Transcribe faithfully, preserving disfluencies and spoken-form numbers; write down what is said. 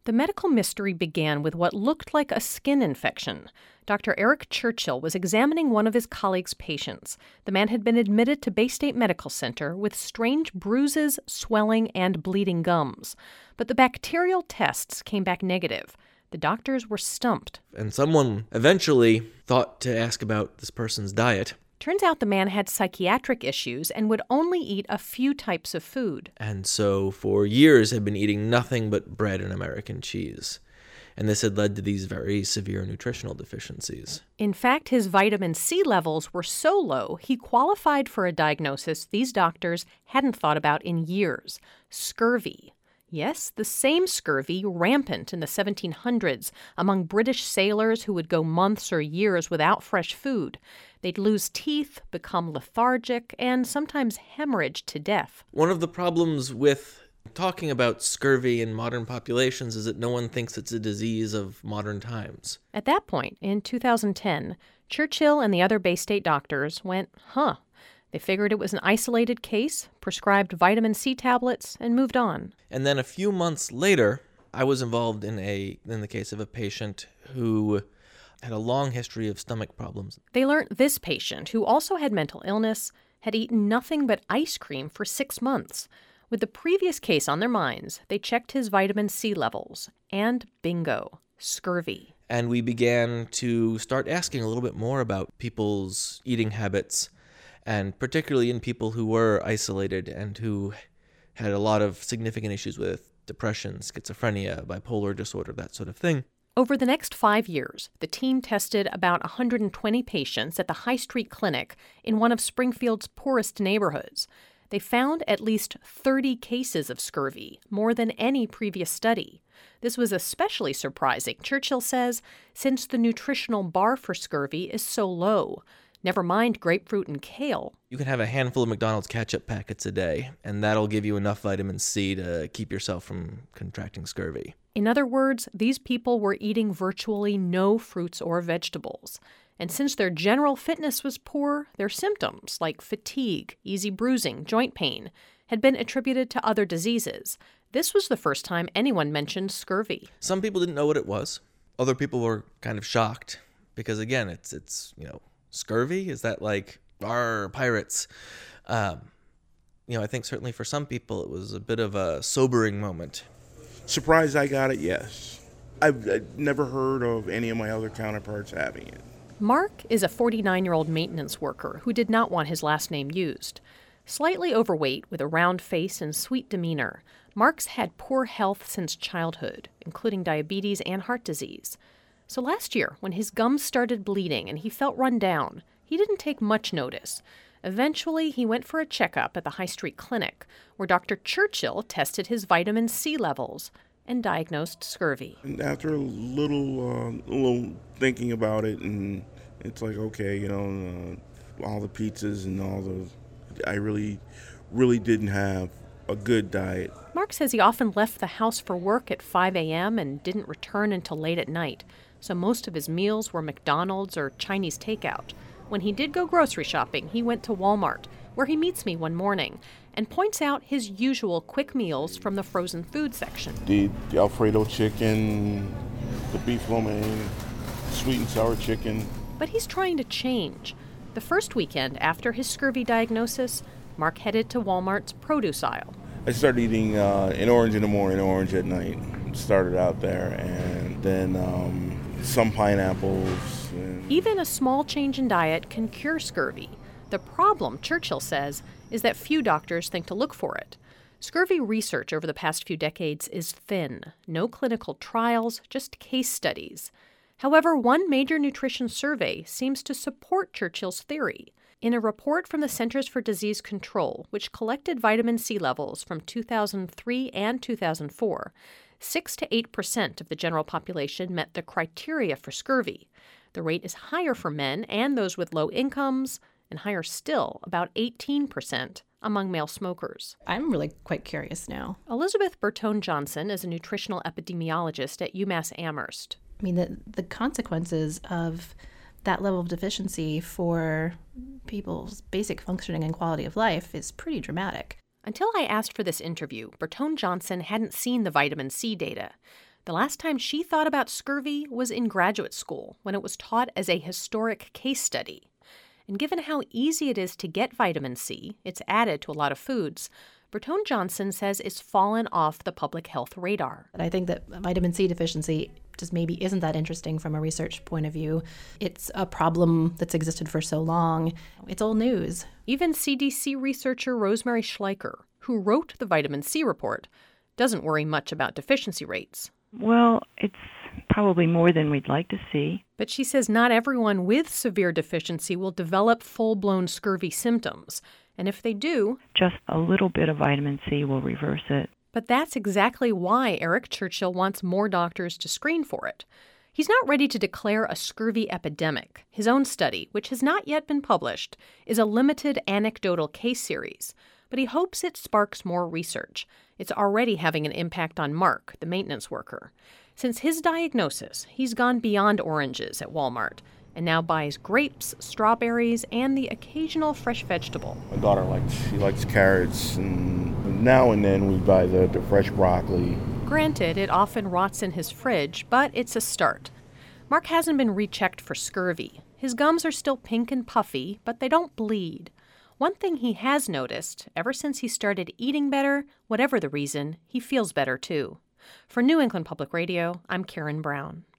The medical mystery began with what looked like a skin infection. Doctor Eric Churchill was examining one of his colleagues' patients. The man had been admitted to Baystate Medical Center with strange bruises, swelling, and bleeding gums. But the bacterial tests came back negative. The doctors were stumped. And someone eventually thought to ask about this person's diet. Turns out the man had psychiatric issues and would only eat a few types of food. And so for years had been eating nothing but bread and American cheese. And this had led to these very severe nutritional deficiencies. In fact, his vitamin C levels were so low, he qualified for a diagnosis these doctors hadn't thought about in years: scurvy. Yes, the same scurvy rampant in the seventeen hundreds among British sailors who would go months or years without fresh food. They'd lose teeth, become lethargic, and sometimes hemorrhage to death. One of the problems with talking about scurvy in modern populations is that no one thinks it's a disease of modern times. At that point, in two thousand ten, Churchill and the other Baystate doctors went, huh. They figured it was an isolated case, prescribed vitamin C tablets, and moved on. And then a few months later, I was involved in a in the case of a patient who had a long history of stomach problems. They learned this patient, who also had mental illness, had eaten nothing but ice cream for six months. With the previous case on their minds, they checked his vitamin C levels, and bingo, scurvy. And we began to start asking a little bit more about people's eating habits, and particularly in people who were isolated and who had a lot of significant issues with depression, schizophrenia, bipolar disorder, that sort of thing. Over the next five years, the team tested about one hundred twenty patients at the High Street Clinic in one of Springfield's poorest neighborhoods. They found at least thirty cases of scurvy, more than any previous study. This was especially surprising, Churchill says, since the nutritional bar for scurvy is so low. Never mind grapefruit and kale. You can have a handful of McDonald's ketchup packets a day, and that'll give you enough vitamin C to keep yourself from contracting scurvy. In other words, these people were eating virtually no fruits or vegetables. And since their general fitness was poor, their symptoms, like fatigue, easy bruising, joint pain, had been attributed to other diseases. This was the first time anyone mentioned scurvy. Some people didn't know what it was. Other people were kind of shocked because, again, it's, it's you know, scurvy? Is that like our pirates? Um, you know, I think certainly for some people it was a bit of a sobering moment. Surprised I got it, yes. I've, I've never heard of any of my other counterparts having it. Mark is a forty-nine-year-old maintenance worker who did not want his last name used. Slightly overweight with a round face and sweet demeanor, Mark's had poor health since childhood, including diabetes and heart disease. So last year, when his gums started bleeding and he felt run down, he didn't take much notice. Eventually, he went for a checkup at the High Street Clinic, where Doctor Churchill tested his vitamin C levels and diagnosed scurvy. And after a little, uh, little thinking about it, and it's like, okay, you know, uh, all the pizzas and all the, I really, really didn't have a good diet. Mark says he often left the house for work at five a.m. and didn't return until late at night, so most of his meals were McDonald's or Chinese takeout. When he did go grocery shopping, he went to Walmart, where he meets me one morning and points out his usual quick meals from the frozen food section. The, the Alfredo chicken, the beef lo mein, sweet and sour chicken. But he's trying to change. The first weekend after his scurvy diagnosis, Mark headed to Walmart's produce aisle. I started eating uh, an orange in the morning, orange at night. Started out there, and then um, some pineapples. And Even a small change in diet can cure scurvy. The problem, Churchill says, is that few doctors think to look for it. Scurvy research over the past few decades is thin. No clinical trials, just case studies. However, one major nutrition survey seems to support Churchill's theory. In a report from the Centers for Disease Control, which collected vitamin C levels from two thousand three and two thousand four, six to eight percent of the general population met the criteria for scurvy. The rate is higher for men and those with low incomes, and higher still, about eighteen percent, among male smokers. I'm really quite curious now. Elizabeth Bertone-Johnson is a nutritional epidemiologist at UMass Amherst. I mean, the, the consequences of that level of deficiency for people's basic functioning and quality of life is pretty dramatic. Until I asked for this interview, Bertone-Johnson hadn't seen the vitamin C data. The last time she thought about scurvy was in graduate school, when it was taught as a historic case study. And given how easy it is to get vitamin C, it's added to a lot of foods, Bertone Johnson says it's fallen off the public health radar. I think that vitamin C deficiency just maybe isn't that interesting from a research point of view. It's a problem that's existed for so long. It's old news. Even C D C researcher Rosemary Schleicher, who wrote the vitamin C report, doesn't worry much about deficiency rates. Well, it's probably more than we'd like to see. But she says not everyone with severe deficiency will develop full-blown scurvy symptoms. And if they do, just a little bit of vitamin C will reverse it. But that's exactly why Eric Churchill wants more doctors to screen for it. He's not ready to declare a scurvy epidemic. His own study, which has not yet been published, is a limited anecdotal case series. But he hopes it sparks more research. It's already having an impact on Mark, the maintenance worker. Since his diagnosis, he's gone beyond oranges at Walmart and now buys grapes, strawberries, and the occasional fresh vegetable. My daughter likes, she likes carrots, and now and then we buy the, the fresh broccoli. Granted, it often rots in his fridge, but it's a start. Mark hasn't been rechecked for scurvy. His gums are still pink and puffy, but they don't bleed. One thing he has noticed, ever since he started eating better, whatever the reason, he feels better too. For New England Public Radio, I'm Karen Brown.